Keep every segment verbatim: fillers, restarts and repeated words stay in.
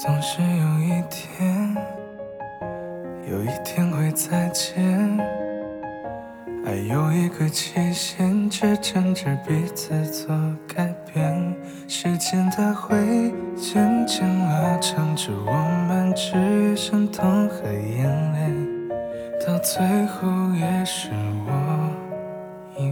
总是有一天，有一天会再见。爱有一个期限，只争着彼此做改变。时间它会渐渐拉长，着我们只剩痛和眼泪。到最后也是我以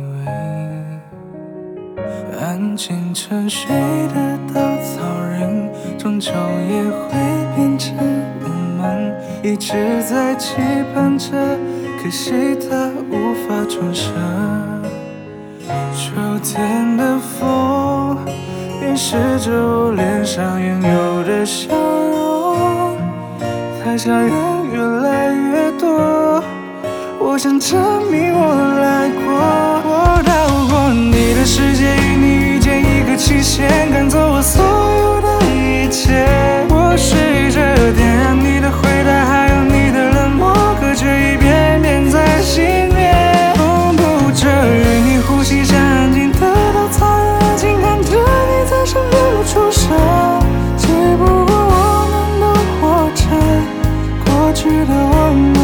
为，安静沉睡的稻草人，终究也会变成我们。一直在期盼着，可惜它无法重生。秋天的风掩饰着我脸上原有的笑容，台下人越来越多，我想证明我来过。我到过你的世界，与你遇见一个期限，赶走我所有的一切。我试着点燃你的回答，还有你的冷漠，可却一遍遍在熄灭。痛不着与你呼吸，像安静的稻草人，安静看着你在身边不出声。只不过我们都活着，过去的我们。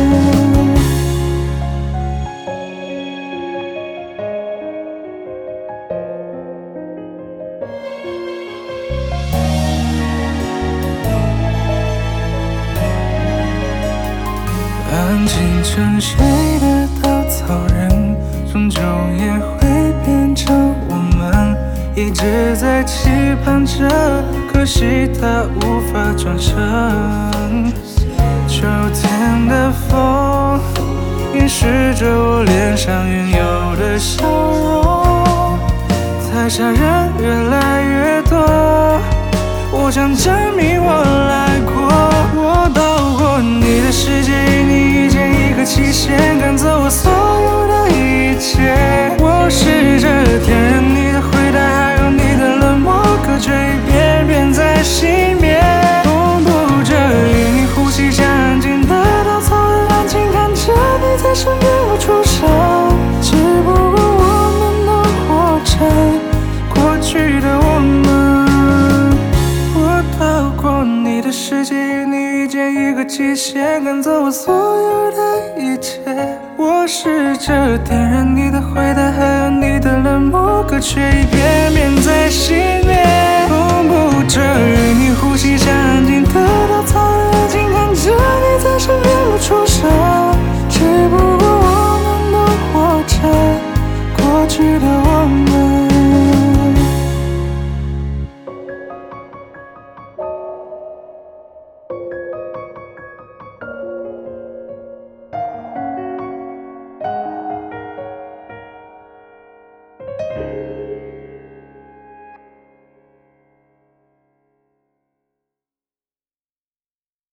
安静沉睡的稻草人，终究也会变成我们。一直在期盼着，可惜它无法转身。秋天的风掩饰着我脸上原有的笑容，台下人越来越多，我想证明我来过。我到过你的世界，与你遇见一个期限，赶走我所有的一切。我试着点燃你的回答，还有你的冷漠，可却一遍遍在熄灭。痛不着与你呼吸，像安静的稻草人，安静看着你在身边不出声。只不过我们都活着，过去的我们。我到过你的世界，与你遇见一个期限，赶走我所有的一切。我试着点燃你的回答，还有你的冷漠，可却一遍遍在熄灭。